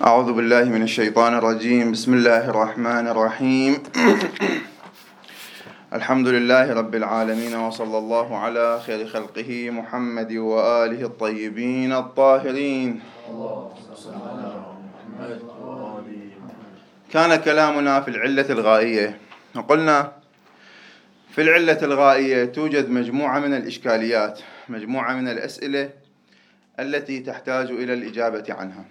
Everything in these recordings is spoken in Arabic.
أعوذ بالله من الشيطان الرجيم. بسم الله الرحمن الرحيم. الحمد لله رب العالمين، وصلى الله على خير خلقه محمد وآله الطيبين الطاهرين. كان كلامنا في العلة الغائية، وقلنا في العلة الغائية توجد مجموعة من الإشكاليات، مجموعة من الأسئلة التي تحتاج إلى الإجابة عنها،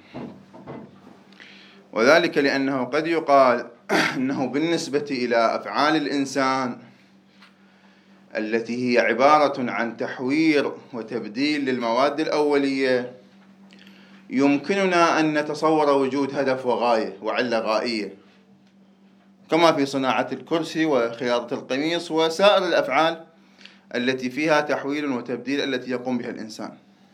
وذلك لأنه قد يقال أنه بالنسبة إلى أفعال الإنسان التي هي عبارة عن تحوير وتبديل للمواد الأولية، يمكننا أن نتصور وجود هدف وغاية وعلة غائية، كما في صناعة الكرسي وخياطة القميص وسائر الأفعال التي فيها تحويل وتبديل التي يقوم بها الإنسان.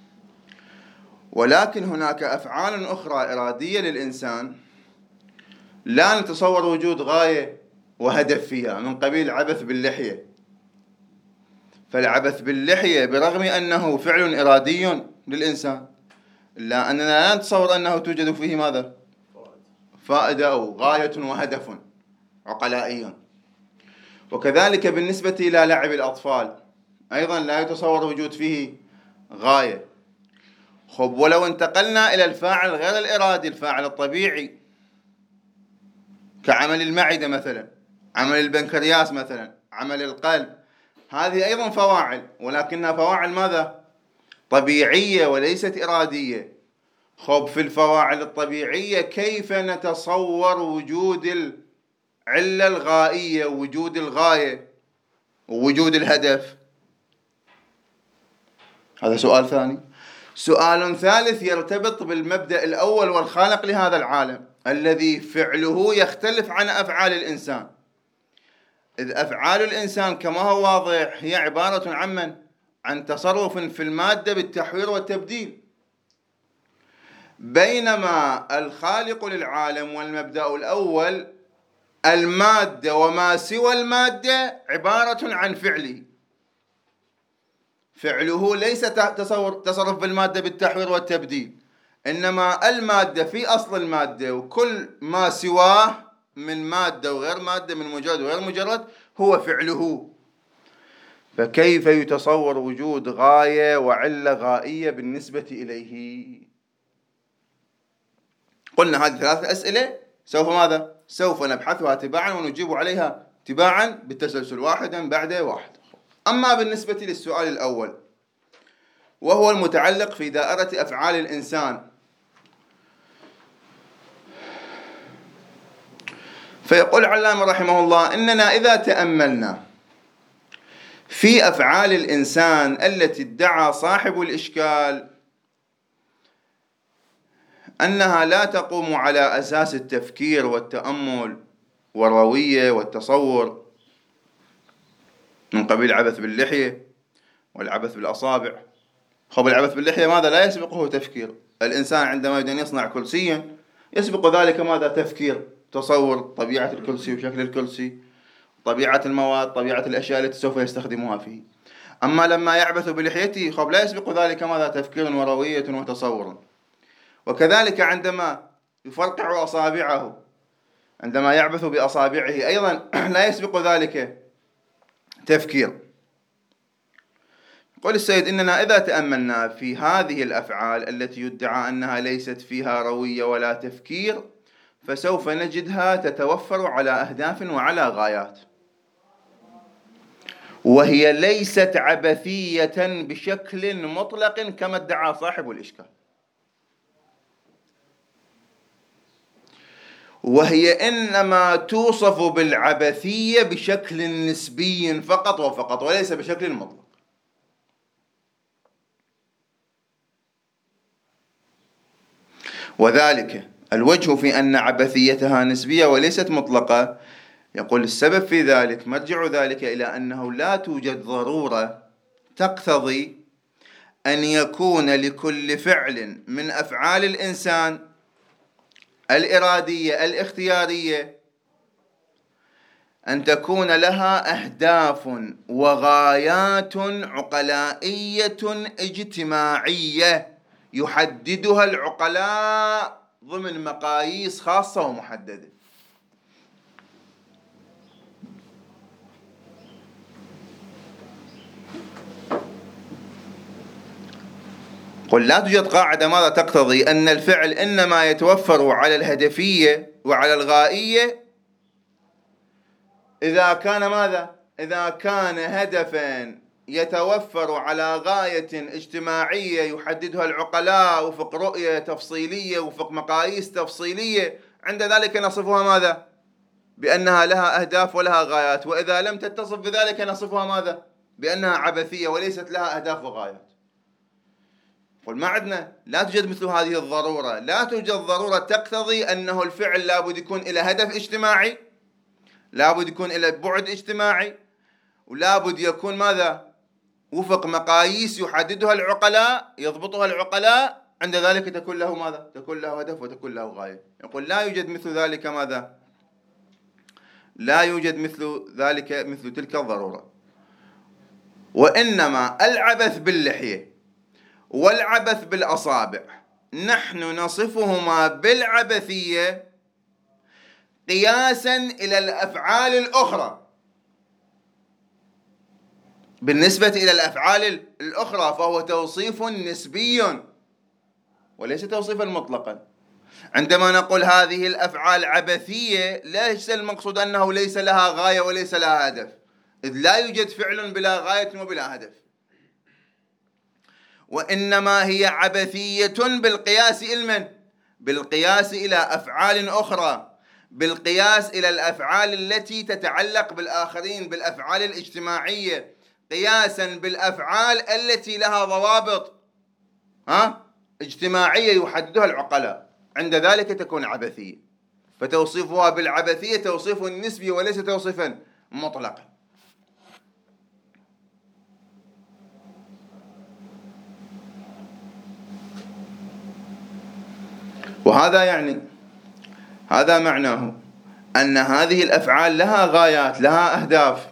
ولكن هناك أفعال أخرى إرادية للإنسان لا نتصور وجود غاية وهدف فيها، من قبيل العبث باللحية. فالعبث باللحية برغم أنه فعل إرادي للإنسان، إلا أننا لا نتصور أنه توجد فيه ماذا؟ فائدة أو غاية وهدف عقلائي. وكذلك بالنسبة إلى لعب الأطفال أيضا لا يتصور وجود فيه غاية. ولو انتقلنا إلى الفاعل غير الإرادي، الفاعل الطبيعي كعمل المعدة مثلا، عمل البنكرياس مثلا، عمل القلب، هذه أيضا فواعل، ولكنها فواعل ماذا؟ طبيعية وليست إرادية. في الفواعل الطبيعية كيف نتصور وجود العلة الغائية ووجود الغاية ووجود الهدف؟ هذا سؤال ثاني. سؤال ثالث يرتبط بالمبدأ الأول والخالق لهذا العالم الذي فعله يختلف عن أفعال الإنسان، إذ أفعال الإنسان كما هو واضح هي عبارة عن من؟ عن تصرف في المادة بالتحوير والتبديل، بينما الخالق للعالم والمبدأ الأول المادة وما سوى المادة عبارة عن فعله ليس تصرف بالمادة بالتحوير والتبديل، إنما المادة في أصل المادة، وكل ما سواه من مادة وغير مادة، من مجرد وغير مجرد، هو فعله. فكيف يتصور وجود غاية وعلة غائية بالنسبة إليه؟ قلنا هذه ثلاثة أسئلة سوف ماذا؟ سوف نبحثها تباعا ونجيب عليها تباعا بالتسلسل واحدا بعد واحد. أما بالنسبة للسؤال الأول وهو المتعلق في دائرة أفعال الإنسان، فيقول العلامة رحمه الله: إننا إذا تأملنا في أفعال الإنسان التي ادعى صاحب الإشكال أنها لا تقوم على أساس التفكير والتأمل والروية والتصور، من قبيل العبث باللحية والعبث بالأصابع. العبث باللحية ماذا؟ لا يسبقه تفكير. الإنسان عندما يريد أن يصنع كرسيا يسبق ذلك ماذا؟ تفكير، تصور طبيعة الكرسي وشكل الكرسي، طبيعة المواد، طبيعة الأشياء التي سوف يستخدمها فيه. أما لما يعبث بلحيته لا يسبق ذلك ماذا؟ تفكير وروية وتصور. وكذلك عندما يفرقع أصابعه، عندما يعبث بأصابعه أيضا لا يسبق ذلك تفكير. يقول السيد: إننا إذا تأملنا في هذه الأفعال التي يدعى أنها ليست فيها روية ولا تفكير، فسوف نجدها تتوفر على أهداف وعلى غايات، وهي ليست عبثية بشكل مطلق كما ادعى صاحب الإشكال، وهي إنما توصف بالعبثية بشكل نسبي فقط وفقط، وليس بشكل مطلق. وذلك الوجه في أن عبثيتها نسبية وليست مطلقة، يقول السبب في ذلك مرجع ذلك إلى أنه لا توجد ضرورة تقتضي أن يكون لكل فعل من أفعال الإنسان الإرادية الاختيارية أن تكون لها أهداف وغايات عقلائية اجتماعية يحددها العقلاء ضمن مقاييس خاصة ومحددة. قل لا توجد قاعدة ماذا تقتضي أن الفعل إنما يتوفر على الهدفية وعلى الغائية إذا كان ماذا؟ إذا كان هدفا يتوفر على غاية اجتماعية يحددها العقلاء وفق رؤية تفصيلية وفق مقاييس تفصيلية، عند ذلك نصفها ماذا؟ بأنها لها أهداف ولها غايات. وإذا لم تتصف بذلك نصفها ماذا؟ بأنها عبثية وليست لها أهداف وغايات. قل ما عندنا، لا توجد مثل هذه الضرورة، لا توجد ضرورة تقتضي أنه الفعل لابد يكون إلى هدف اجتماعي، لابد يكون إلى بعد اجتماعي، ولابد يكون ماذا؟ وفق مقاييس يحددها العقلاء، يضبطها العقلاء، عند ذلك تكون له ماذا؟ تكون له هدف وتكون له غاية. يقول لا يوجد مثل ذلك ماذا؟ لا يوجد مثل ذلك، مثل تلك الضرورة. وإنما العبث باللحية والعبث بالأصابع نحن نصفهما بالعبثية قياسا إلى الأفعال الأخرى. بالنسبة إلى الأفعال الأخرى فهو توصيف نسبي وليس توصيفا مطلقا. عندما نقول هذه الأفعال عبثية ليس المقصود أنه ليس لها غاية وليس لها هدف، إذ لا يوجد فعل بلا غاية وبلا هدف، وإنما هي عبثية بالقياس إلى بالقياس إلى أفعال أخرى، بالقياس إلى الأفعال التي تتعلق بالآخرين، بالأفعال الاجتماعية، قياسا بالأفعال التي لها ضوابط اجتماعية يحددها العقلاء، عند ذلك تكون عبثية. فتوصيفها بالعبثية توصيف نسبي وليس توصيفا مطلقا. وهذا يعني هذا معناه أن هذه الأفعال لها غايات، لها أهداف.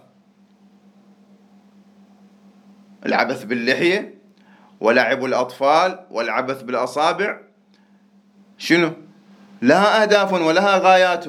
العبث باللحية ولعب الأطفال والعبث بالأصابع شنو؟ لها أهداف ولها غايات.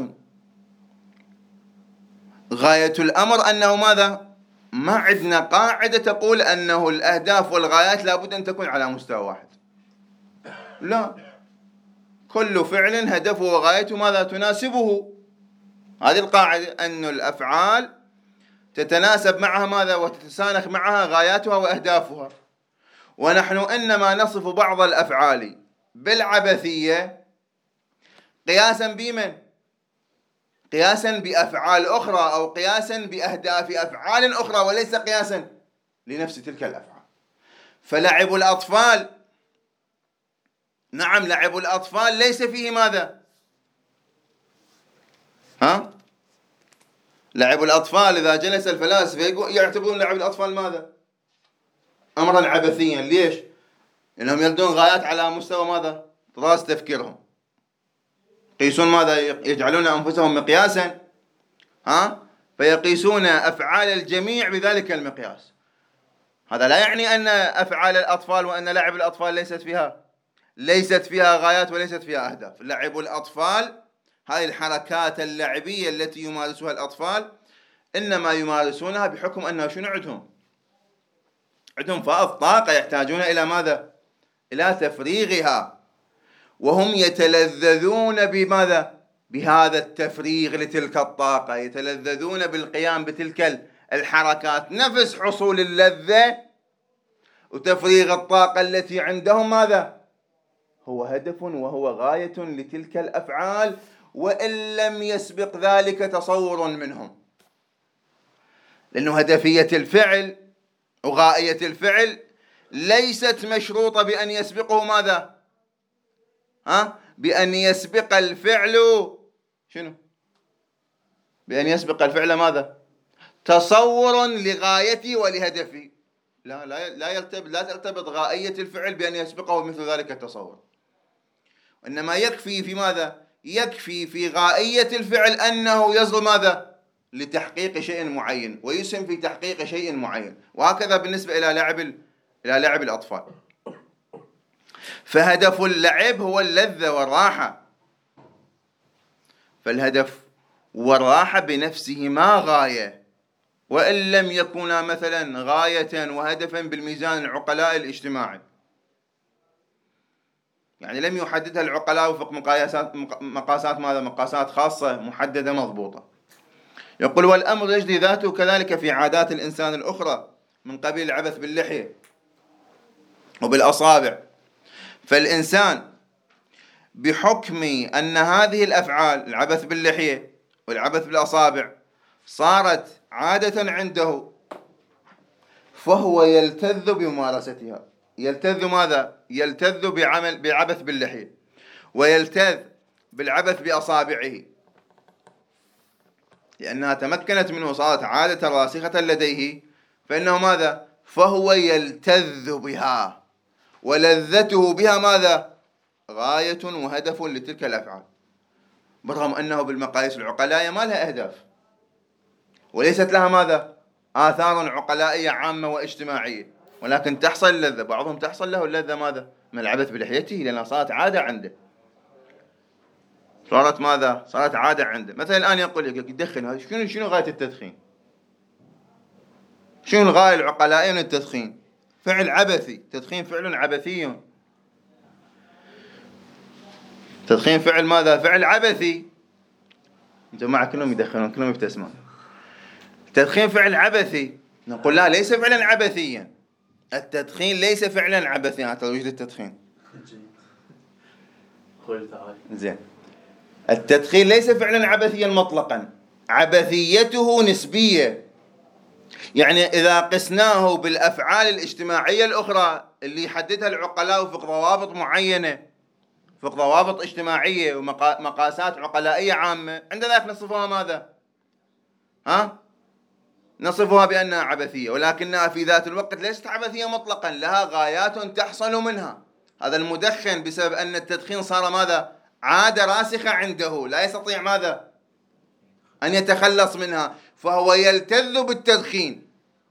غاية الأمر أنه ماذا؟ ما عندنا قاعدة تقول أنه الأهداف والغايات لابد أن تكون على مستوى واحد، لا، كل فعل هدفه وغايته ماذا؟ تناسبه. هذه القاعدة، أن الأفعال تتناسب معها ماذا؟ وتتسانخ معها غاياتها وأهدافها. ونحن إنما نصف بعض الأفعال بالعبثية قياسا بمن؟ قياسا بأفعال أخرى، أو قياسا بأهداف أفعال أخرى، وليس قياسا لنفس تلك الأفعال. فلعب الأطفال، نعم لعب الأطفال ليس فيه ماذا؟ لعب الأطفال إذا جلس الفلاسفة يعتبرون لعب الأطفال ماذا؟ أمرا عبثيا. ليش؟ لأنهم يلدون غايات على مستوى ماذا؟ طراز تفكيرهم، يقيسون ماذا؟ يجعلون أنفسهم مقياسا، فيقيسون أفعال الجميع بذلك المقياس. هذا لا يعني أن أفعال الأطفال وأن لعب الأطفال ليست فيها غايات وليست فيها أهداف. لعب الأطفال، هذه الحركات اللعبية التي يمارسها الأطفال إنما يمارسونها بحكم أنه شنو عندهم فائض طاقة يحتاجون إلى ماذا؟ إلى تفريغها، وهم يتلذذون بماذا؟ بهذا التفريغ لتلك الطاقة، يتلذذون بالقيام بتلك الحركات. نفس حصول اللذة وتفريغ الطاقة التي عندهم ماذا؟ هو هدف وهو غاية لتلك الأفعال، وإن لم يسبق ذلك تصور منهم. لأنه هدفية الفعل وغائية الفعل ليست مشروطة بأن يسبقه ماذا؟ بأن يسبق الفعل شنو؟ بأن يسبق الفعل ماذا؟ تصور لغايتي ولهدفي. لا ترتبط غائية الفعل بأن يسبقه مثل ذلك التصور. إنما يكفي في ماذا؟ يكفي في غائية الفعل أنه يصل ماذا؟ لتحقيق شيء معين، ويسهم في تحقيق شيء معين. وهكذا بالنسبة إلى لعب الأطفال. فهدف اللعب هو اللذة والراحة، فالهدف والراحة بنفسهما غاية، وإن لم يكونا مثلا غاية وهدفا بالميزان العقلاء الاجتماعي، يعني لم يحددها العقلاء وفق مقاسات ماذا؟ مقاسات خاصة محددة مضبوطة. يقول: والأمر يجري ذاته كذلك في عادات الإنسان الأخرى من قبيل العبث باللحية وبالأصابع. فالإنسان بحكم أن هذه الأفعال، العبث باللحية والعبث بالأصابع، صارت عادة عنده، فهو يلتذ بممارستها. يلتذ ماذا؟ يلتذ بعبث باللحية، ويلتذ بالعبث بأصابعه، لأنها تمكنت منه، صارت عادة راسخة لديه، فإنه ماذا؟ فهو يلتذ بها، ولذته بها ماذا؟ غاية وهدف لتلك الأفعال، برغم أنه بالمقاييس العقلائية ما لها أهداف، وليست لها ماذا؟ آثار عقلائية عامة واجتماعية، ولكن تحصل اللذة. بعضهم تحصل له اللذة ماذا؟ من العبث بلحيته، لأنها صارت عادة عنده، صارت ماذا؟ صارت عادة عنده. مثلا الآن يقول يدخن، هذا شنو غاية التدخين؟ شنو الغاية العقلائية من التدخين؟ فعل عبثي، تدخين فعل عبثي. تدخين فعل ماذا؟ فعل عبثي. الجماعة كلهم يدخنون، كلهم يبتسمون. التدخين فعل عبثي. نقول لا، ليس فعلا عبثيا. التدخين ليس فعلا عبثيا. هذا وجد التدخين. زين. التدخين ليس فعلا عبثيا مطلقا، عبثيته نسبية. يعني إذا قسناه بالأفعال الاجتماعية الأخرى اللي يحددها العقلاء وفق ضوابط معينة، وفق ضوابط اجتماعية ومقاسات عقلائية عامة، عند ذلك نصفها ماذا؟ نصفها بأنها عبثية، ولكنها في ذات الوقت ليست عبثية مطلقا، لها غايات تحصل منها. هذا المدخن بسبب أن التدخين صار ماذا؟ عادة راسخة عنده، لا يستطيع ماذا؟ أن يتخلص منها، فهو يلتذ بالتدخين،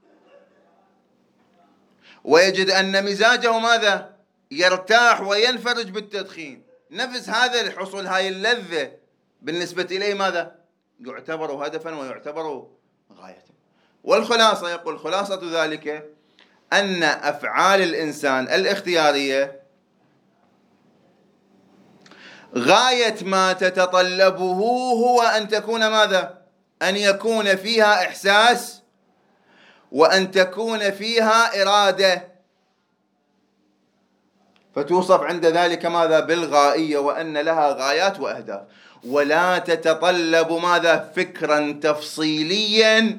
ويجد أن مزاجه ماذا؟ يرتاح وينفرج بالتدخين. نفس هذا الحصول، هاي اللذة بالنسبة إليه ماذا؟ يعتبر هدفا ويعتبر غاية. والخلاصة، يقول: خلاصة ذلك أن أفعال الإنسان الاختيارية غاية ما تتطلبه هو أن تكون ماذا؟ أن يكون فيها إحساس، وأن تكون فيها إرادة، فتوصف عند ذلك ماذا؟ بالغائية، وأن لها غايات وأهداف، ولا تتطلب ماذا؟ فكرا تفصيليا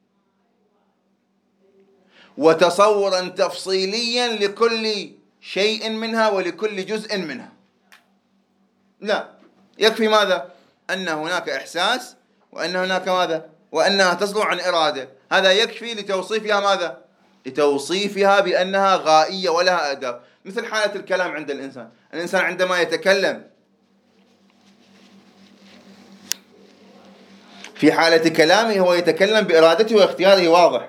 وتصورا تفصيليا لكل شيء منها ولكل جزء منها. لا، يكفي ماذا؟ أن هناك إحساس، وأن هناك ماذا؟ وأنها تصدر عن إرادة. هذا يكفي لتوصيفها ماذا؟ لتوصيفها بأنها غائية ولها أهداف. مثل حالة الكلام عند الإنسان. الإنسان عندما يتكلم، في حالة كلامه هو يتكلم بإرادته واختياره واضح،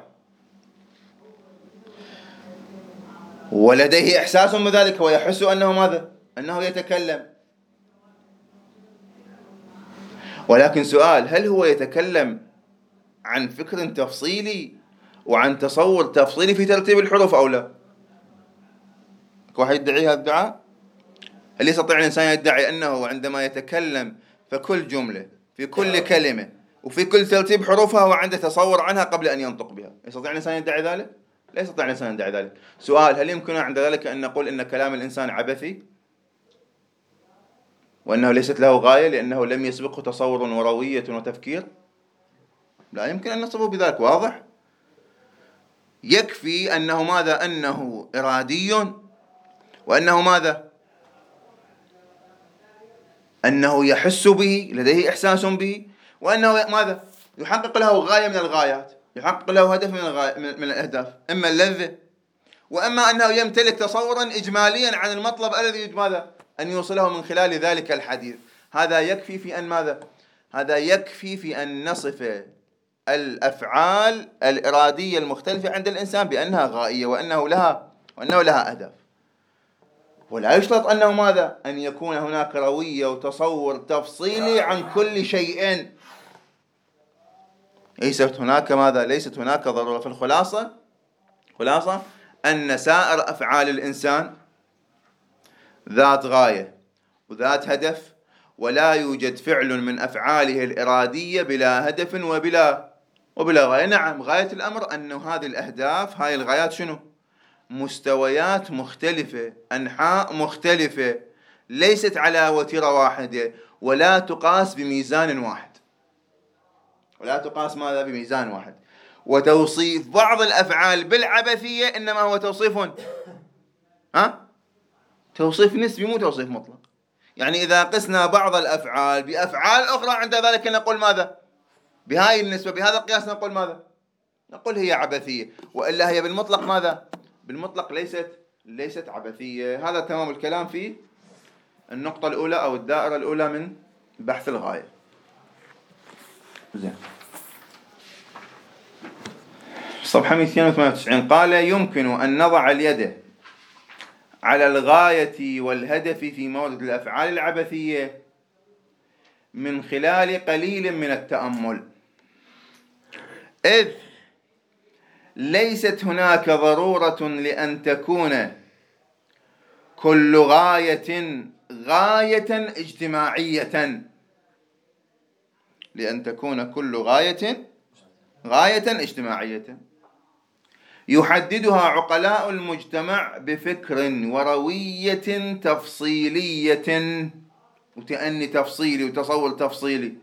ولديه إحساس بذلك، ويحس أنه ماذا؟ أنه يتكلم. ولكن سؤال: هل هو يتكلم عن فكر تفصيلي وعن تصور تفصيلي في ترتيب الحروف أو لا؟ واحد يدعي هذا الدعاء؟ هل يستطيع الإنسان يدعي أنه عندما يتكلم فكل جملة في كل كلمة وفي كل ترتيب حروفها هو عنده تصور عنها قبل أن ينطق بها؟ يستطيع الإنسان يدعي ذلك؟ لا يستطيع الإنسان يدعي ذلك. سؤال: هل يمكن عند ذلك أن نقول أن كلام الإنسان عبثي وأنه ليست له غاية لأنه لم يسبقه تصور وروية وتفكير؟ لا يمكن أن نصفه بذلك. واضح؟ يكفي أنه ماذا؟ أنه إرادي، وأنه ماذا؟ أنه يحس به، لديه إحساس به، وأنه ماذا؟ يحقق له غاية من الغايات، يحقق له هدف من الأهداف، إما اللذة، وإما أنه يمتلك تصورا إجماليا عن المطلب الذي يريد ماذا؟ أن يوصله من خلال ذلك الحديث. هذا يكفي في أن ماذا؟ هذا يكفي في أن نصف الأفعال الإرادية المختلفة عند الإنسان بأنها غائية، وأنه لها أهداف. ولا يشترط أنه ماذا؟ أن يكون هناك روية وتصور تفصيلي عن كل شيء. ليست هناك ماذا؟ ليست هناك ضرورة. في خلاصة أن سائر أفعال الإنسان ذات غاية وذات هدف، ولا يوجد فعل من أفعاله الإرادية بلا هدف وبلا غاية. نعم، غاية الأمر أن هذه الأهداف، هاي الغايات شنو؟ مستويات مختلفة، أنحاء مختلفة، ليست على وتيرة واحدة، ولا تقاس بميزان واحد. ولا تقاس ماذا؟ بميزان واحد. وتوصيف بعض الأفعال بالعبثية إنما هو توصيف نسبي، مو توصيف مطلق. يعني إذا قسنا بعض الأفعال بأفعال أخرى، عند ذلك نقول ماذا؟ بهاي النسبة، بهذا القياس نقول ماذا؟ نقول هي عبثية. وإلا هي بالمطلق ماذا؟ بالمطلق ليست عبثية. هذا تمام الكلام في النقطة الأولى أو الدائرة الأولى من بحث الغاية. زين. صفحة 298 قال: يمكن أن نضع اليد على الغاية والهدف في مورد الأفعال العبثية من خلال قليل من التأمل، إذ ليست هناك ضرورة لأن تكون كل غاية اجتماعية، لأن تكون كل غاية اجتماعية يحددها عقلاء المجتمع بفكر وروية تفصيلية وتأني تفصيلي وتصور تفصيلي.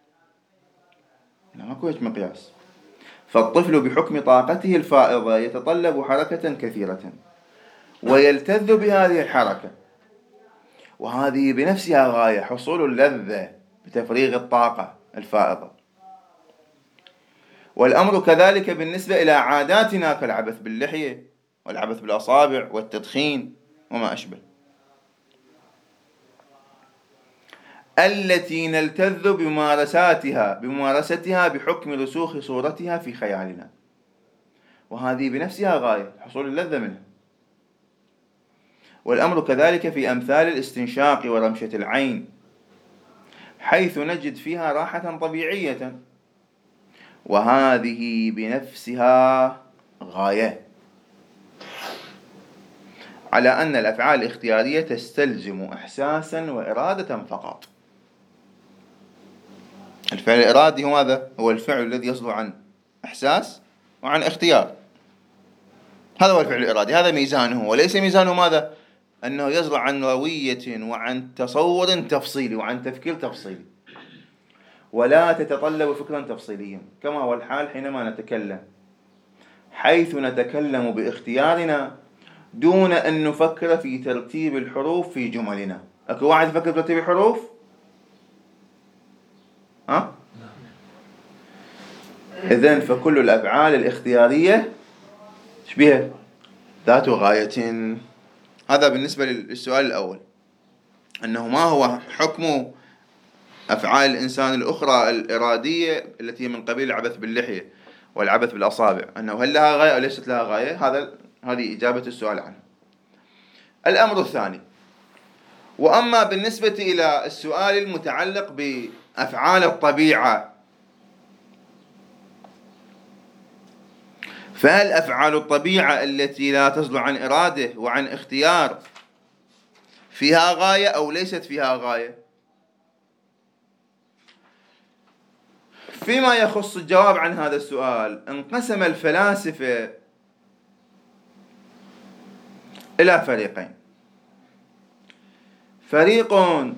ماكو هيك مقياس. فالطفل بحكم طاقته الفائضة يتطلب حركة كثيرة ويلتذ بهذه الحركة، وهذه بنفسها غاية، حصول اللذة بتفريغ الطاقة الفائضة. والأمر كذلك بالنسبة إلى عاداتنا كالعبث باللحية والعبث بالأصابع والتدخين وما أشبه، التي نلتذ بممارستها بحكم رسوخ صورتها في خيالنا، وهذه بنفسها غاية، حصول اللذة منها. والأمر كذلك في أمثال الاستنشاق ورمشة العين، حيث نجد فيها راحة طبيعية، وهذه بنفسها غاية. على أن الأفعال الاختيارية تستلزم إحساسا وإرادة فقط. الفعل الإرادي هو ماذا؟ هو الفعل الذي يصدر عن إحساس وعن اختيار. هذا هو الفعل الإرادي، هذا ميزانه. وليس ميزانه ماذا؟ أنه يصدر عن روية وعن تصور تفصيلي وعن تفكير تفصيلي، ولا تتطلب فكرا تفصيليا، كما هو الحال حينما نتكلم، حيث نتكلم باختيارنا دون أن نفكر في ترتيب الحروف في جملنا. أكو واحد يفكر في ترتيب الحروف؟ إذن فكل الأفعال الاختيارية شبيها ذات غاية. هذا بالنسبة للسؤال الأول، أنه ما هو حكم أفعال الإنسان الأخرى الإرادية التي من قبيل العبث باللحية والعبث بالأصابع، أنه هل لها غاية أو ليست لها غاية؟ هذه إجابة السؤال عنه. الأمر الثاني: وأما بالنسبة إلى السؤال المتعلق بأفعال الطبيعة، فهل أفعال الطبيعة التي لا تصدر عن إرادة وعن اختيار فيها غاية أو ليست فيها غاية؟ فيما يخص الجواب عن هذا السؤال، انقسم الفلاسفة إلى فريقين: فريق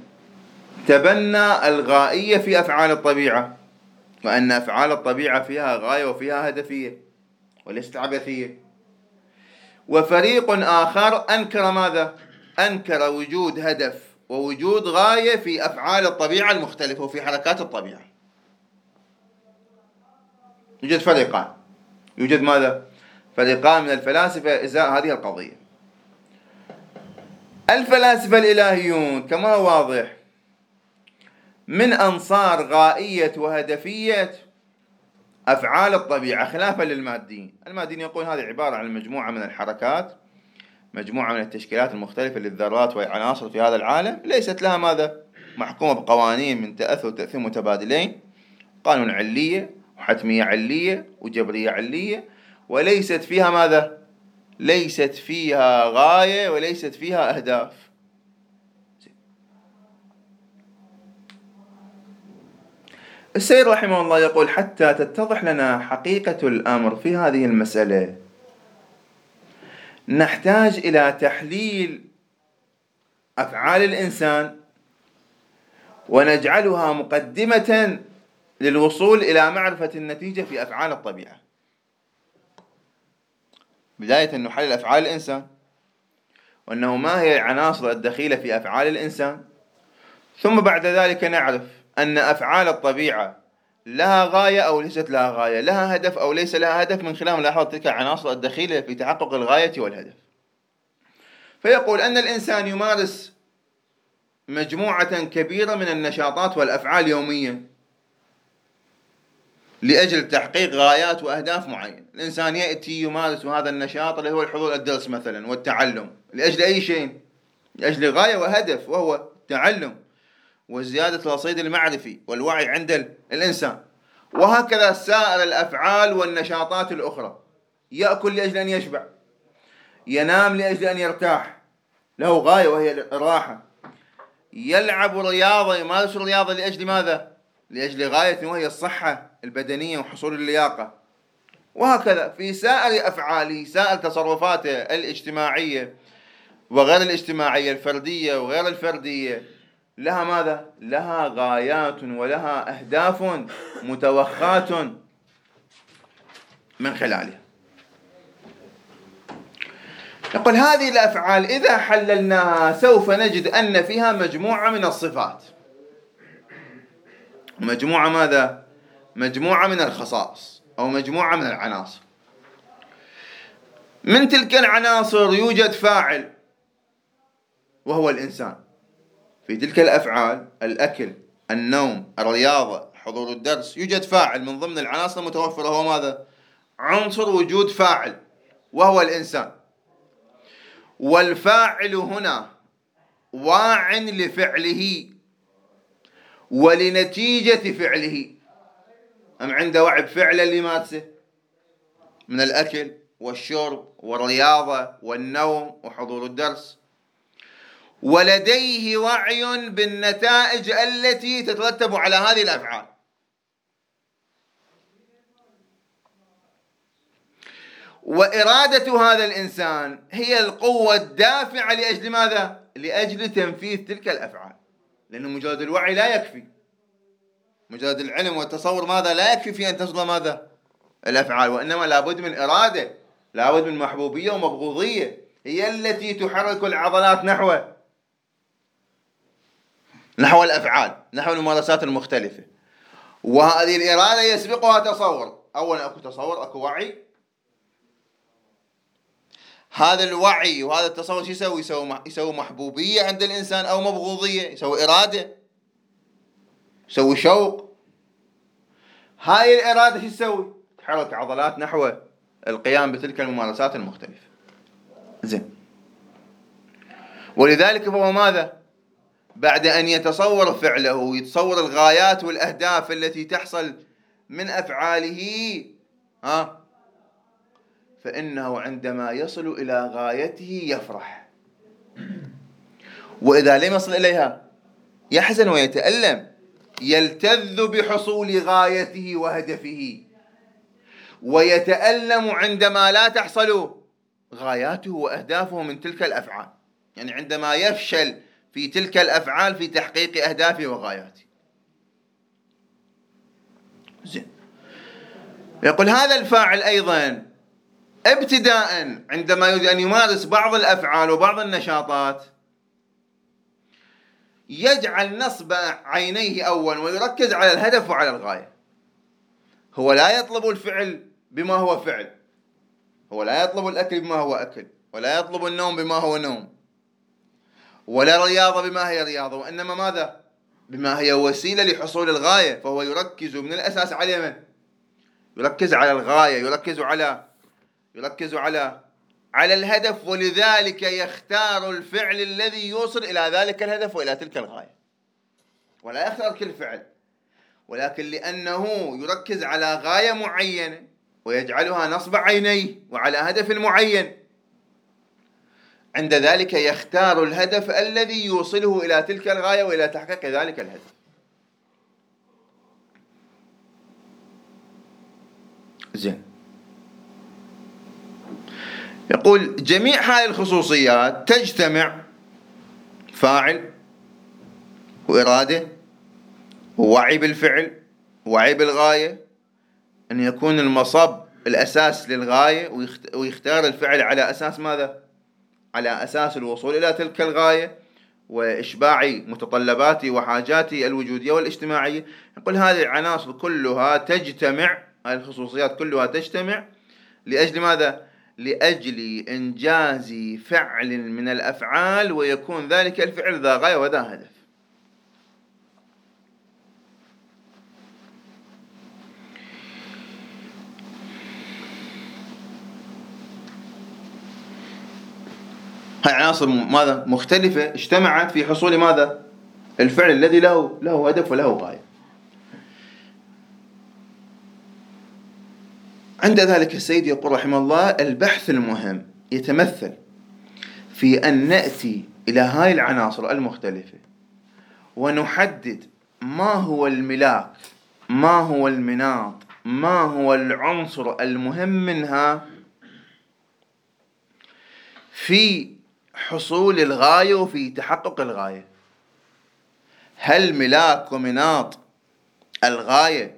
تبنى الغائية في أفعال الطبيعة، وأن أفعال الطبيعة فيها غاية وفيها هدفية وليست عبثية. وفريق آخر أنكر ماذا؟ أنكر وجود هدف ووجود غاية في أفعال الطبيعة المختلفة وفي حركات الطبيعة. يوجد فريقان، يوجد ماذا؟ فريقان من الفلاسفة إزاء هذه القضية. الفلاسفة الإلهيون كما هو واضح من أنصار غائية وهدفية أفعال الطبيعة، خلافا للماديين. الماديين يقول هذه عبارة عن مجموعة من الحركات مجموعة من التشكيلات المختلفة للذرات والعناصر في هذا العالم ليست لها ماذا؟ محكومة بقوانين من تأثر وتأثير متبادلين، قانون علية وحتمية علية وجبرية علية، وليست فيها ماذا؟ ليست فيها غاية وليست فيها أهداف. السيد رحمه الله يقول: حتى تتضح لنا حقيقة الأمر في هذه المسألة نحتاج إلى تحليل أفعال الإنسان ونجعلها مقدمة للوصول إلى معرفة النتيجة في أفعال الطبيعة. بداية نحلل أفعال الإنسان وأنه ما هي العناصر الدخيلة في أفعال الإنسان، ثم بعد ذلك نعرف أن أفعال الطبيعة لها غاية أو ليست لها غاية، لها هدف أو ليس لها هدف، من خلال ملاحظة تلك العناصر الدخيلة في تحقق الغاية والهدف. فيقول أن الإنسان يمارس مجموعة كبيرة من النشاطات والأفعال يوميا لأجل تحقيق غايات وأهداف معينة. الإنسان يأتي يمارس هذا النشاط اللي هو الحضور الدرس مثلا والتعلم لأجل أي شيء؟ لأجل غاية وهدف، وهو التعلم وزيادة الرصيد المعرفي والوعي عند الإنسان. وهكذا سائر الأفعال والنشاطات الأخرى، يأكل لأجل أن يشبع، ينام لأجل أن يرتاح، له غاية وهي الراحة، يلعب رياضة، يمارس الرياضة لأجل ماذا؟ لأجل غاية وهي الصحة البدنية وحصول اللياقة. وهكذا في سائر أفعاله، سائر تصرفاته الاجتماعية وغير الاجتماعية، الفردية وغير الفردية، لها ماذا؟ لها غايات ولها أهداف متوخاة من خلالها. نقول هذه الأفعال إذا حللناها سوف نجد أن فيها مجموعة من الصفات، مجموعة ماذا؟ مجموعة من الخصائص أو مجموعة من العناصر. من تلك العناصر يوجد فاعل وهو الإنسان. في تلك الأفعال، الأكل، النوم، الرياضة، حضور الدرس، يوجد فاعل من ضمن العناصر المتوفرة، هو ماذا؟ عنصر وجود فاعل وهو الإنسان. والفاعل هنا واع لفعله ولنتيجة فعله. أم عنده وعي بفعل اللي مارسه من الأكل والشرب والرياضة والنوم وحضور الدرس، ولديه وعي بالنتائج التي تترتب على هذه الأفعال. وإرادة هذا الإنسان هي القوة الدافعة لأجل ماذا؟ لأجل تنفيذ تلك الأفعال. لأنه مجرد الوعي لا يكفي، مجرد العلم والتصور ماذا؟ لا يكفي في أن تصل ماذا؟ الأفعال، وإنما لابد من إرادة، لابد من محبوبية ومبغوضية، هي التي تحرك العضلات نحو الأفعال، نحو الممارسات المختلفة. وهذه الإرادة يسبقها تصور. أولا أكو تصور، أكو وعي. هذا الوعي وهذا التصور شو يسوي محبوبية عند الإنسان أو مبغوضية، يسوي إرادة، يسوي شوق. هاي الإرادة شو تسوي؟ تحرك عضلات نحو القيام بتلك الممارسات المختلفة. زين. ولذلك فهو ماذا؟ بعد أن يتصور فعله ويتصور الغايات والأهداف التي تحصل من أفعاله، فإنه عندما يصل إلى غايته يفرح، وإذا لم يصل إليها يحزن ويتألم، يلتذ بحصول غايته وهدفه، ويتألم عندما لا تحصل غاياته وأهدافه من تلك الأفعال، يعني عندما يفشل في تلك الأفعال في تحقيق أهدافه وغاياته. زين. يقول هذا الفاعل أيضا ابتداء عندما يريد أن يمارس بعض الأفعال وبعض النشاطات يجعل نصب عينيه أولا ويركز على الهدف وعلى الغاية. هو لا يطلب الفعل بما هو فعل، هو لا يطلب الأكل بما هو أكل، ولا يطلب النوم بما هو نوم، ولا الرياضة بما هي رياضة، وإنما ماذا؟ بما هي وسيلة لحصول الغاية. فهو يركز من الأساس على من؟ يركز على الغاية، يركز على على الهدف، ولذلك يختار الفعل الذي يوصل إلى ذلك الهدف وإلى تلك الغاية، ولا يختار كل فعل، ولكن لأنه يركز على غاية معينة ويجعلها نصب عينيه وعلى هدف معين، عند ذلك يختار الهدف الذي يوصله إلى تلك الغاية وإلى تحقيق ذلك الهدف. زين، يقول جميع هذه الخصوصيات تجتمع: فاعل وإرادة ووعي بالفعل ووعي بالغاية، أن يكون المصب الأساس للغاية ويختار الفعل على أساس ماذا؟ على أساس الوصول إلى تلك الغاية وإشباع متطلباتي وحاجاتي الوجودية والاجتماعية. يقول هذه العناصر كلها تجتمع، هذه الخصوصيات كلها تجتمع لأجل ماذا؟ لأجل إنجاز فعل من الأفعال، ويكون ذلك الفعل ذا غاية وذا هدف. هاي عناصر ماذا؟ مختلفة اجتمعت في حصول ماذا؟ الفعل الذي له هدف وله غاية. عند ذلك السيد يقول رحمه الله: البحث المهم يتمثل في أن نأتي إلى هاي العناصر المختلفة ونحدد ما هو الملاك، ما هو المناط، ما هو العنصر المهم منها في حصول الغاية وفي تحقق الغاية. هل ملاك ومناط الغاية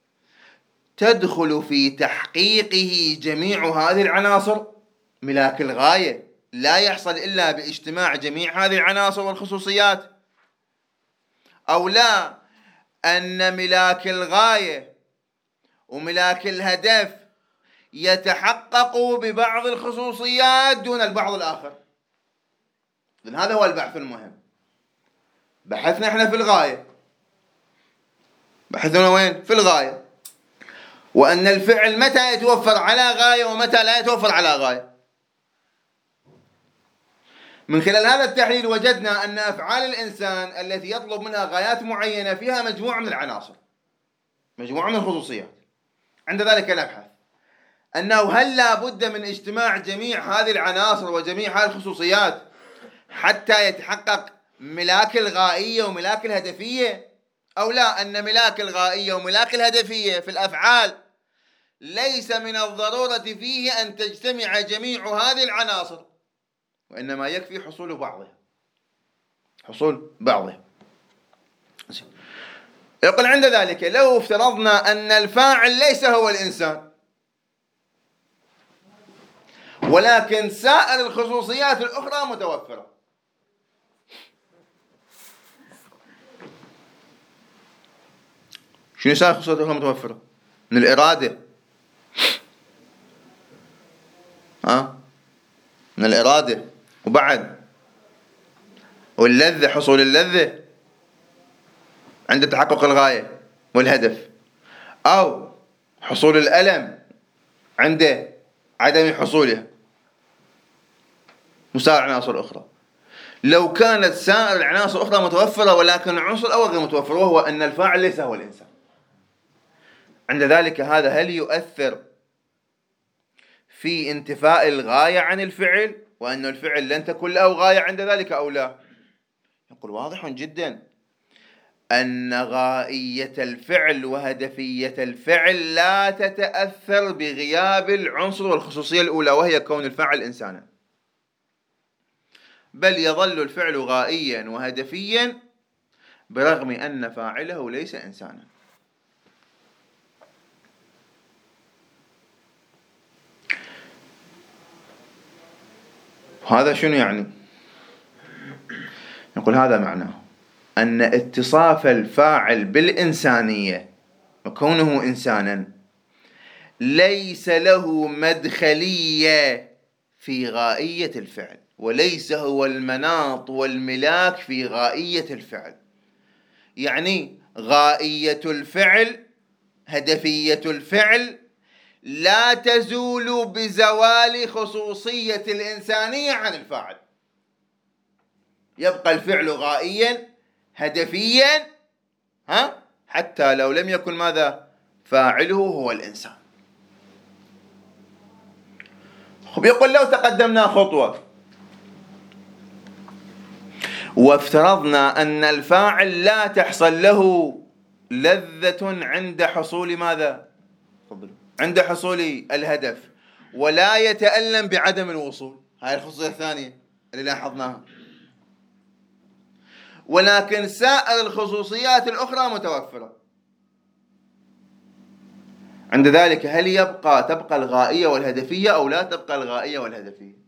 تدخل في تحقيقه جميع هذه العناصر؟ ملاك الغاية لا يحصل إلا باجتماع جميع هذه العناصر والخصوصيات، أو لا أن ملاك الغاية وملاك الهدف يتحقق ببعض الخصوصيات دون البعض الآخر؟ إذن هذا هو البحث المهم. بحثنا احنا في الغاية، بحثنا وين؟ في الغاية، وأن الفعل متى يتوفر على غاية ومتى لا يتوفر على غاية. من خلال هذا التحليل وجدنا أن أفعال الإنسان التي يطلب منها غايات معينة فيها مجموعة من العناصر، مجموعة من الخصوصيات. عند ذلك نبحث أنه هل لا بد من اجتماع جميع هذه العناصر وجميع هذه الخصوصيات حتى يتحقق ملاك الغائية وملاك الهدفية، أو لا أن ملاك الغائية وملاك الهدفية في الأفعال ليس من الضرورة فيه أن تجتمع جميع هذه العناصر، وإنما يكفي حصول بعضها. يقول عند ذلك لو افترضنا أن الفاعل ليس هو الإنسان، ولكن سائر الخصوصيات الأخرى متوفرة، شنو سائر الخصوصيات الأخرى متوفرة؟ من الإرادة، من الإرادة، وبعد واللذة، حصول اللذة عند تحقق الغاية والهدف، أو حصول الألم عند عدم حصوله، وسائر عناصر أخرى. لو كانت سائر العناصر الأخرى متوفرة ولكن العنصر الأول غير متوفر، وهو أن الفاعل ليس هو الإنسان، عند ذلك هذا هل يؤثر في انتفاء الغاية عن الفعل، وأن الفعل لن تكون له غاية عند ذلك أو لا؟ يقول واضح جدا أن غائية الفعل وهدفية الفعل لا تتأثر بغياب العنصر والخصوصية الأولى، وهي كون الفاعل إنسانا، بل يظل الفعل غائيا وهدفيا برغم أن فاعله ليس إنسانا. هذا شنو يعني؟ نقول هذا معناه أن اتصاف الفاعل بالإنسانية وكونه إنسانا ليس له مدخلية في غائية الفعل، وليس هو المناط والملاك في غائية الفعل. يعني غائية الفعل، هدفية الفعل لا تزول بزوال خصوصية الإنسانية عن الفاعل. يبقى الفعل غائيا هدفيا حتى لو لم يكن ماذا؟ فاعله هو الإنسان. يقول لو تقدمنا خطوة وافترضنا أن الفاعل لا تحصل له لذة عند حصول ماذا؟ عند حصول الهدف، ولا يتألم بعدم الوصول. هاي الخصوصية الثانية اللي لاحظناها. ولكن سائر الخصوصيات الأخرى متوفرة. عند ذلك هل تبقى الغائية والهدفية أو لا تبقى الغائية والهدفية؟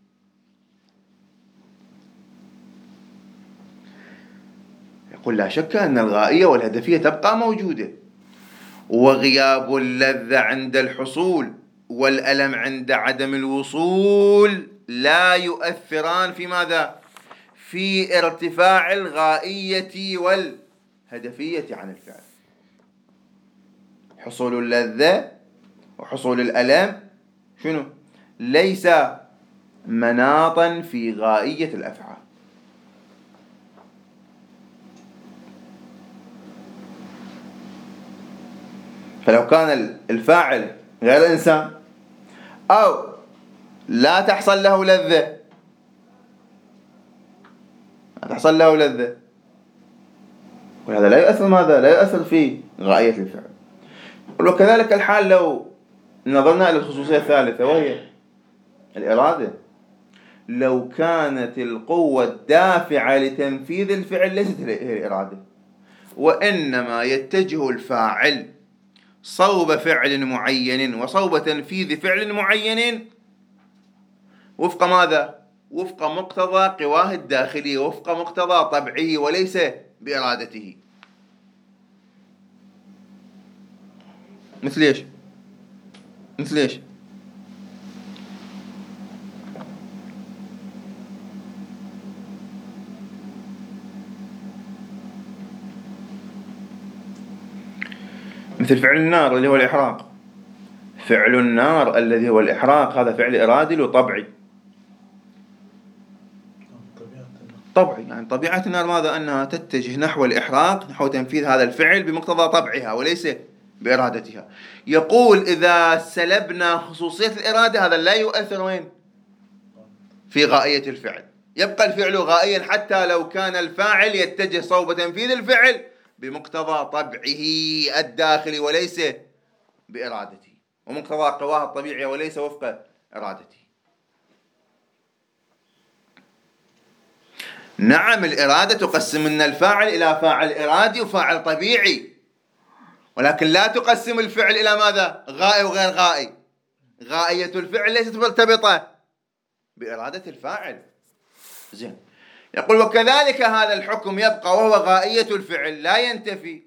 يقول لا شك أن الغائية والهدفية تبقى موجودة، وغياب اللذة عند الحصول والألم عند عدم الوصول لا يؤثران في ماذا؟ في ارتفاع الغائية والهدفية عن الفعل. حصول اللذة وحصول الألم شنو؟ ليس مناطا في غائية الأفعال. فلو كان الفاعل غير إنسان أو لا تحصل له لذة، وهذا لا يؤثر ماذا؟ لا يؤثر في غائية الفعل. وكذلك الحال لو نظرنا إلى الخصوصية الثالثة وهي الإرادة. لو كانت القوة الدافعة لتنفيذ الفعل ليست هي الإرادة، وإنما يتجه الفاعل صوب فعل معين وصوب تنفيذ فعل معين وفق ماذا؟ وفق مقتضى قواه الداخلية، وفق مقتضى طبعه، وليس بإرادته. مثل إيش؟ مثل فعل النار اللي هو الإحراق. فعل النار الذي هو الإحراق هذا فعل إرادي له طبعي. يعني طبيعة النار ماذا؟ أنها تتجه نحو الإحراق، نحو تنفيذ هذا الفعل بمقتضى طبعها وليس بإرادتها. يقول إذا سلبنا خصوصية الإرادة هذا لا يؤثر وين؟ في غائية الفعل. يبقى الفعل غائيا حتى لو كان الفاعل يتجه صوب تنفيذ الفعل بمقتضى طبعه الداخلي وليس بإرادته، ومقتضى قواه الطبيعية وليس وفق إرادته. نعم الإرادة تقسم من الفاعل إلى فاعل إرادي وفاعل طبيعي، ولكن لا تقسم الفعل إلى ماذا؟ غائي وغير غائي. غائية الفعل ليست مرتبطة بإرادة الفاعل. زين. يقول وكذلك هذا الحكم يبقى وهو غائية الفعل لا ينتفي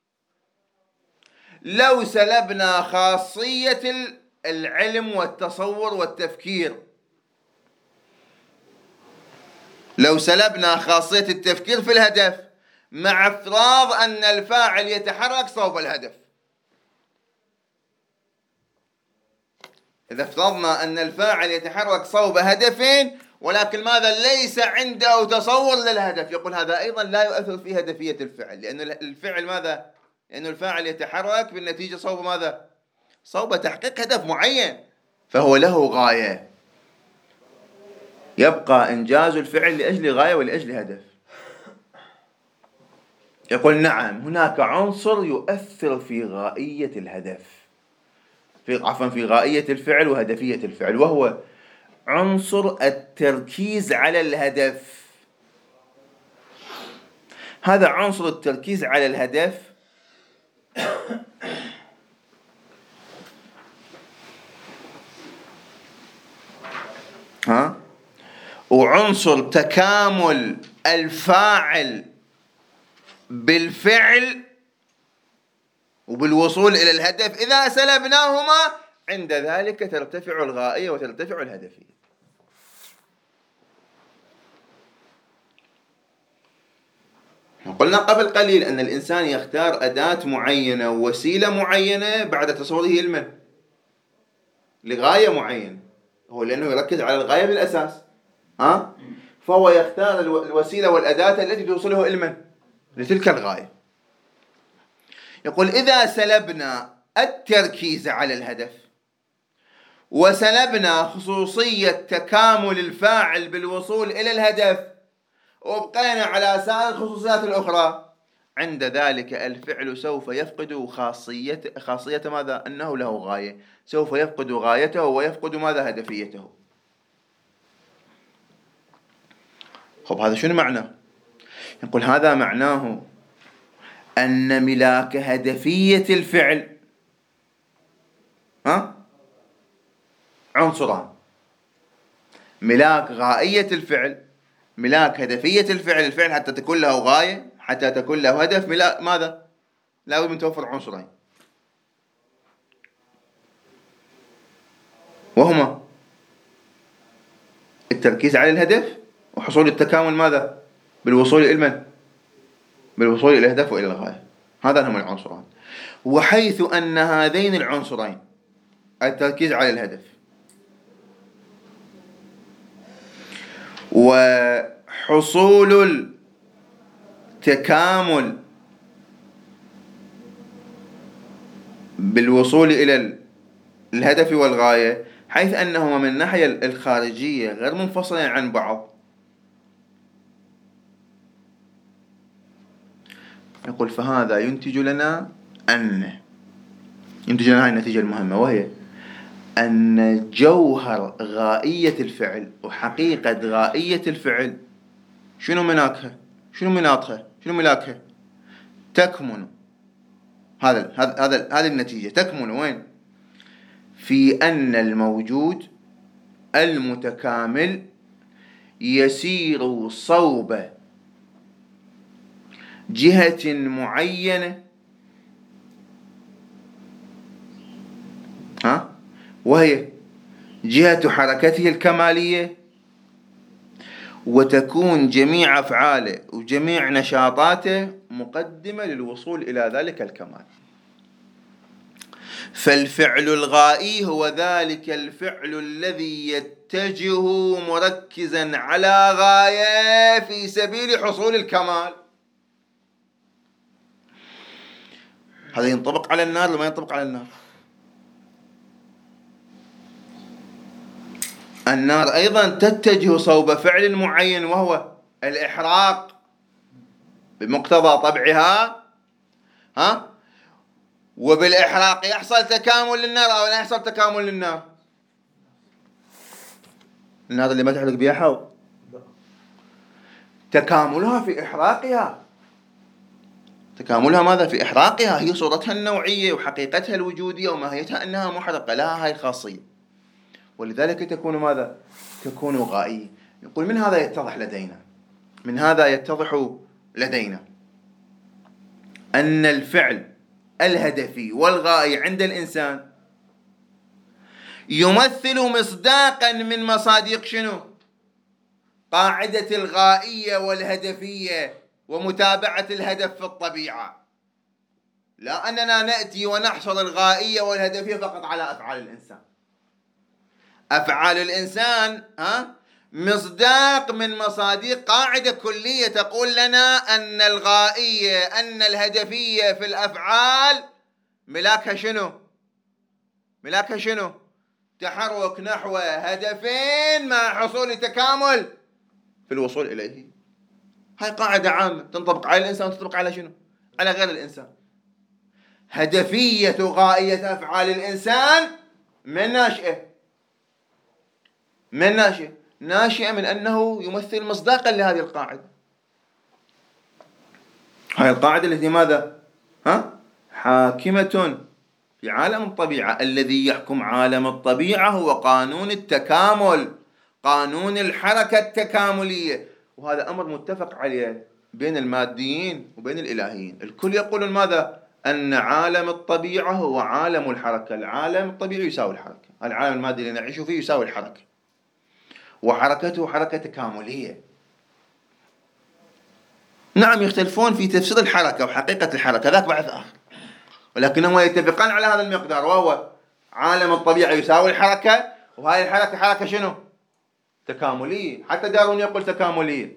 لو سلبنا خاصية العلم والتصور والتفكير. لو سلبنا خاصية التفكير في الهدف مع افتراض أن الفاعل يتحرك صوب الهدف. إذا افترضنا أن الفاعل يتحرك صوب هدفين ولكن ماذا؟ ليس عنده تصور للهدف، يقول هذا أيضا لا يؤثر في هدفية الفعل، لأن الفعل ماذا؟ لأن الفاعل يتحرك بالنتيجة صوب ماذا؟ صوب تحقيق هدف معين، فهو له غاية. يبقى إنجاز الفعل لأجل غاية ولأجل هدف. يقول نعم هناك عنصر يؤثر في غائية الهدف، في غائية الفعل وهدفية الفعل، وهو عنصر التركيز على الهدف. هذا عنصر التركيز على الهدف وعنصر تكامل الفاعل بالفعل وبالوصول إلى الهدف. إذا سلبناهما عند ذلك ترتفع الغائية وترتفع الهدفية. قلنا قبل قليل أن الإنسان يختار أداة معينة ووسيلة معينة بعد تصوره علمه. لغاية معينة، هو لأنه يركز على الغاية بالأساس، فهو يختار الوسيلة والأداة التي توصله إلى لتلك الغاية. يقول إذا سلبنا التركيز على الهدف وسلبنا خصوصية تكامل الفاعل بالوصول إلى الهدف وبقينا على سائر الخصوصيات الأخرى، عند ذلك الفعل سوف يفقد خاصية ماذا؟ أنه له غاية، سوف يفقد غايته ويفقد ماذا؟ هدفيته. خب هذا شنو معناه؟ يقول هذا معناه أن ملاك هدفية الفعل عنصران: ملاك غائية الفعل، ملاك هدفية الفعل حتى تكون له غاية، حتى تكون له هدف، ملاك ماذا؟ لا بد من توفر عنصرين، وهما التركيز على الهدف وحصول التكامل ماذا؟ بالوصول إلى من؟ بالوصول إلى الهدف وإلى الغاية. هذا هما العنصران. وحيث أن هذين العنصرين، التركيز على الهدف وحصول التكامل بالوصول إلى الهدف والغاية، حيث أنهما من الناحية الخارجية غير منفصلين عن بعض، يقول فهذا ينتج لنا هاي النتيجة المهمة، وهي أن جوهر غائية الفعل وحقيقة غائية الفعل شنو ملاكها تكمن. هذه النتيجة تكمن وين؟ في أن الموجود المتكامل يسير صوب جهة معينة، وهي جهة حركته الكمالية، وتكون جميع أفعاله وجميع نشاطاته مقدمة للوصول إلى ذلك الكمال. فالفعل الغائي هو ذلك الفعل الذي يتجه مركزا على غاية في سبيل حصول الكمال. هذا ينطبق على النار ولا ما ينطبق على النار؟ النار أيضا تتجه صوب فعل معين، وهو الإحراق بمقتضى طبعها، وبالإحراق يحصل تكامل للنار أو لا يحصل تكامل للنار؟ النار اللي ما تحرق بها حو، تكاملها في إحراقها. تكاملها ماذا؟ في إحراقها، هي صورتها النوعية وحقيقتها الوجودية وماهيتها أنها محرقة، لها هاي الخاصية، ولذلك تكون ماذا؟ تكون غائية. يقول من هذا يتضح لدينا أن الفعل الهدفي والغائي عند الإنسان يمثل مصداقا من مصادق شنو؟ قاعدة الغائية والهدفية ومتابعة الهدف في الطبيعة. لا أننا نأتي ونحصر الغائية والهدفية فقط على أفعال الإنسان. أفعال الإنسان مصداق من مصادق قاعدة كلية تقول لنا أن الغائية، أن الهدفية في الأفعال ملاكها شنو؟ تحرك نحو هدفين مع حصول تكامل في الوصول إليه. هاي قاعدة عامة تنطبق على الإنسان وتنطبق على شنو؟ على غير الإنسان. هدفية غائية أفعال الإنسان ناشئة من أنه يمثل مصداقا لهذه القاعدة. هاي القاعدة التي ماذا؟ حاكمة في عالم الطبيعة. الذي يحكم عالم الطبيعة هو قانون التكامل، قانون الحركة التكاملية، وهذا أمر متفق عليه بين الماديين وبين الإلهيين. الكل يقولون ماذا؟ أن عالم الطبيعة هو عالم الحركة. العالم الطبيعي يساوي الحركة، العالم المادي اللي نعيش فيه يساوي الحركة، وحركته حركة تكاملية. نعم يختلفون في تفسير الحركة وحقيقة الحركة، ذاك بحث آخر، ولكنهما يتفقان على هذا المقدار، وهو عالم الطبيعة يساوي الحركة، وهاي الحركة حركة شنو؟ تكاملية. حتى دارون يقول تكاملية.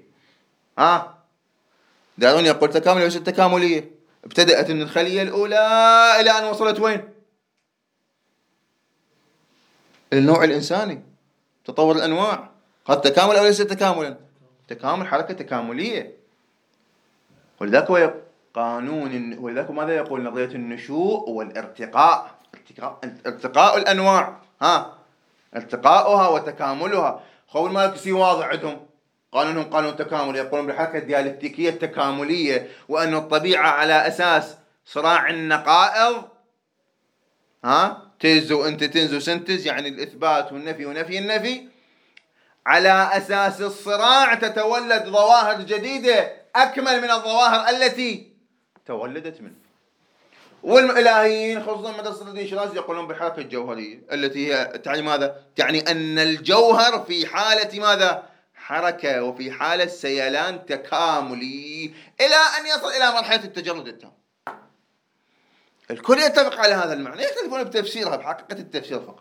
دارون يقول تكاملية، بس التكاملية ابتدأت من الخلية الأولى إلى أن وصلت وين؟ النوع الإنساني، تطور الأنواع. هذا تكامل أو ليس تكاملا؟ تكامل، حركة تكاملية. ولذلك هو قانون، ولذلك ماذا يقول؟ نظرية النشوء والارتقاء. ارتقاء الأنواع، ارتقاؤها وتكاملها. خول ماركسي واضح عندهم قانونهم قانون تكاملي، يقولون بالحركة الديالكتيكية التكاملية، وأن الطبيعة على أساس صراع النقائض، تز وانت تنز وسنتز، يعني الإثبات والنفي ونفي النفي، على أساس الصراع تتولد ظواهر جديدة أكمل من الظواهر التي تولدت منه. والإلهيين خصوصا مدرسة الدين شيرازي يقولون بالحركة الجوهرية، التي هي تعني ماذا؟ تعني أن الجوهر في حالة ماذا؟ حركة، وفي حالة سيلان تكاملي إلى أن يصل إلى مرحلة التجرد التام. الكل يتفق على هذا المعنى، يختلفون بتفسيرها، بحقيقة التفسير فقط.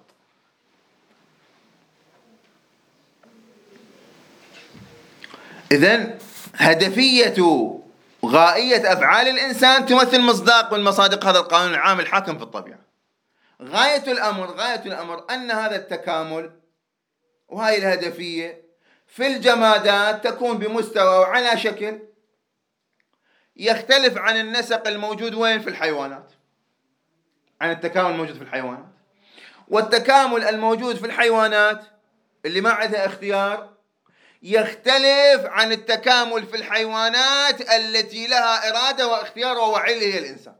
إذن هدفية غائية أفعال الإنسان تمثل مصداق من مصادق هذا القانون العام الحاكم في الطبيعة. غاية الأمر أن هذا التكامل وهذه الهدفية في الجمادات تكون بمستوى وعلى شكل يختلف عن النسق الموجود وين؟ في الحيوانات، عن التكامل الموجود في الحيوانات. والتكامل الموجود في الحيوانات اللي ما عندها اختيار يختلف عن التكامل في الحيوانات التي لها إرادة واختيار ووعي، اللي هي الإنسان.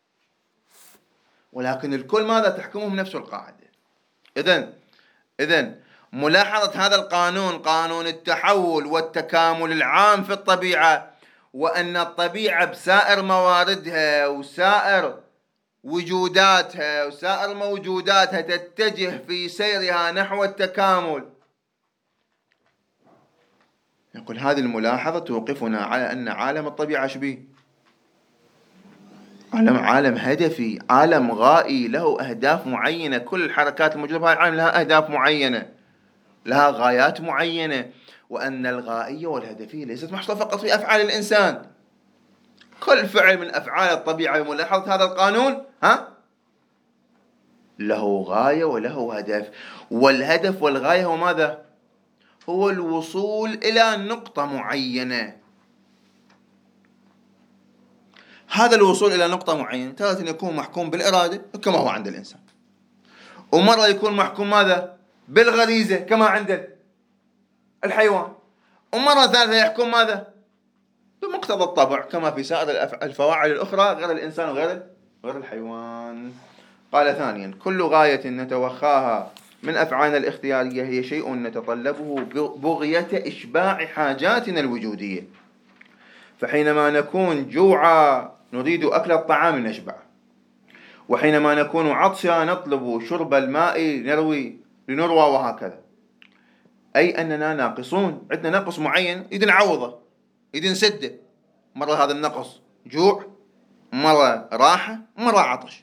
ولكن الكل ماذا؟ تحكمهم نفس القاعدة. إذن ملاحظة هذا القانون، قانون التحول والتكامل العام في الطبيعة، وأن الطبيعة بسائر مواردها وسائر وجوداتها وسائر موجوداتها تتجه في سيرها نحو التكامل. يقول هذه الملاحظة توقفنا على أن عالم الطبيعة شبيه؟ عالم هدفي، عالم غائي، له أهداف معينة. كل الحركات الموجودة في هذا العالم لها أهداف معينة، لها غايات معينة. وأن الغائية والهدفية ليست محصورة فقط في أفعال الإنسان. كل فعل من أفعال الطبيعة بملاحظة هذا القانون له غاية وله هدف. والهدف والغاية هو ماذا؟ هو الوصول إلى نقطة معينة. هذا الوصول إلى نقطة معينة تارة يكون محكوم بالإرادة كما هو عند الإنسان، ومرة يكون محكوم ماذا؟ بالغريزة كما عند الحيوان، ومرة ثالثة يحكم ماذا؟ بمقتضى الطبع كما في سائر الفواعل الأخرى غير الإنسان وغير الحيوان. قال ثانيا: كل غاية نتوخاها من أفعالنا الاختيارية هي شيء نتطلبه بغية إشباع حاجاتنا الوجودية. فحينما نكون جوعا نريد أكل الطعام نشبع، وحينما نكون عطشا نطلب شرب الماء لنروى، وهكذا. أي أننا ناقصون، عندنا نقص معين يريد نعوضه، يريد نسده. مرة هذا النقص جوع، مرة راحة، مرة عطش.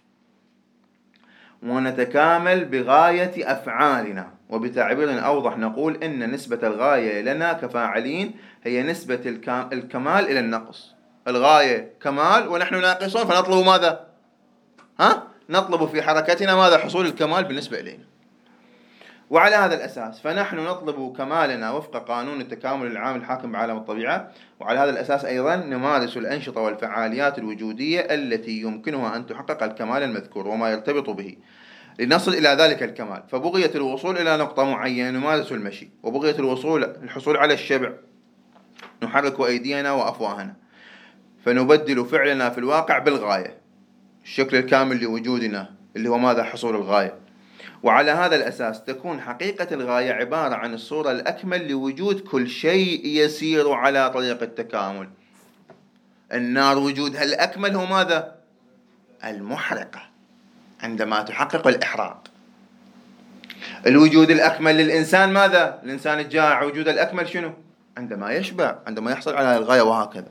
ونتكامل بغاية أفعالنا. وبتعبير أوضح نقول إن نسبة الغاية لنا كفاعلين هي نسبة الكمال إلى النقص. الغاية كمال ونحن ناقصون، فنطلب ماذا؟ نطلب في حركتنا ماذا؟ حصول الكمال بالنسبة إلينا. وعلى هذا الأساس فنحن نطلب كمالنا وفق قانون التكامل العام الحاكم بعالم الطبيعة. وعلى هذا الأساس أيضا نمارس الأنشطة والفعاليات الوجودية التي يمكنها أن تحقق الكمال المذكور وما يرتبط به لنصل إلى ذلك الكمال. فبغية الوصول إلى نقطة معينة نمارس المشي، وبغية الحصول على الشبع نحرك أيدينا وأفواهنا، فنبدل فعلنا في الواقع بالغاية، الشكل الكامل لوجودنا اللي هو ماذا؟ حصول الغاية. وعلى هذا الأساس تكون حقيقة الغاية عبارة عن الصورة الأكمل لوجود كل شيء يسير على طريق التكامل. النار وجودها الأكمل هو ماذا؟ المحرقة، عندما تحقق الإحراق. الوجود الأكمل للإنسان ماذا؟ الإنسان الجائع وجود الأكمل شنو؟ عندما يشبع، عندما يحصل على الغاية، وهكذا.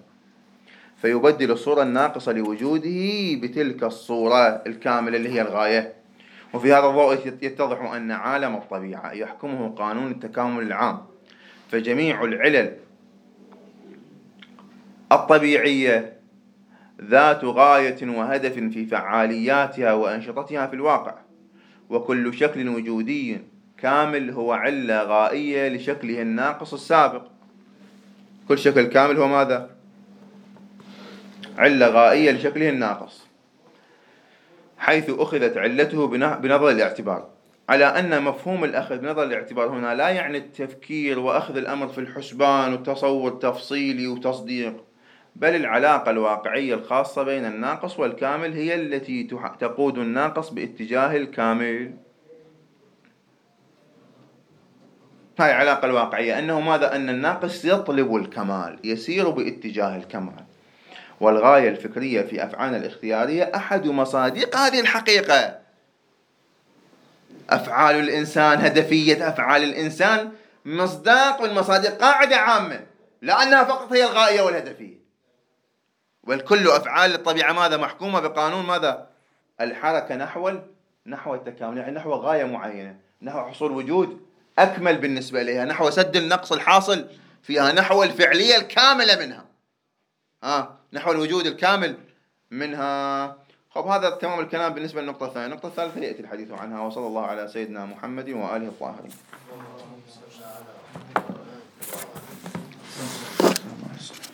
فيبدل الصورة الناقصة لوجوده بتلك الصورة الكاملة اللي هي الغاية. وفي هذا الضوء يتضح أن عالم الطبيعة يحكمه قانون التكامل العام، فجميع العلل الطبيعية ذات غاية وهدف في فعالياتها وأنشطتها في الواقع، وكل شكل وجودي كامل هو علة غائية لشكله الناقص السابق. كل شكل كامل هو ماذا؟ علة غائية لشكله الناقص، حيث أخذت علته بنظر الاعتبار، على أن مفهوم الأخذ بنظر الاعتبار هنا لا يعني التفكير وأخذ الأمر في الحسبان وتصور تفصيلي وتصديق، بل العلاقة الواقعية الخاصة بين الناقص والكامل هي التي تقود الناقص باتجاه الكامل. هاي العلاقة الواقعية، أنه ماذا؟ أن الناقص يطلب الكمال، يسير باتجاه الكمال، والغاية الفكرية في أفعالنا الاختيارية أحد مصادق هذه الحقيقة. أفعال الإنسان، هدفية أفعال الإنسان مصداق من مصادق قاعدة عامة، لأنها فقط هي الغاية والهدفية، والكل أفعال الطبيعة ماذا؟ محكومة بقانون ماذا؟ الحركة نحو التكامل، يعني نحو غاية معينة، نحو حصول وجود أكمل بالنسبة إليها، نحو سد النقص الحاصل فيها، نحو الفعلية الكاملة منها، نحو الوجود الكامل منها. خب هذا تمام الكلام بالنسبة للنقطة الثانية. النقطة الثالثة يأتي الحديث عنها، وصلى الله على سيدنا محمد وآله الطاهرين.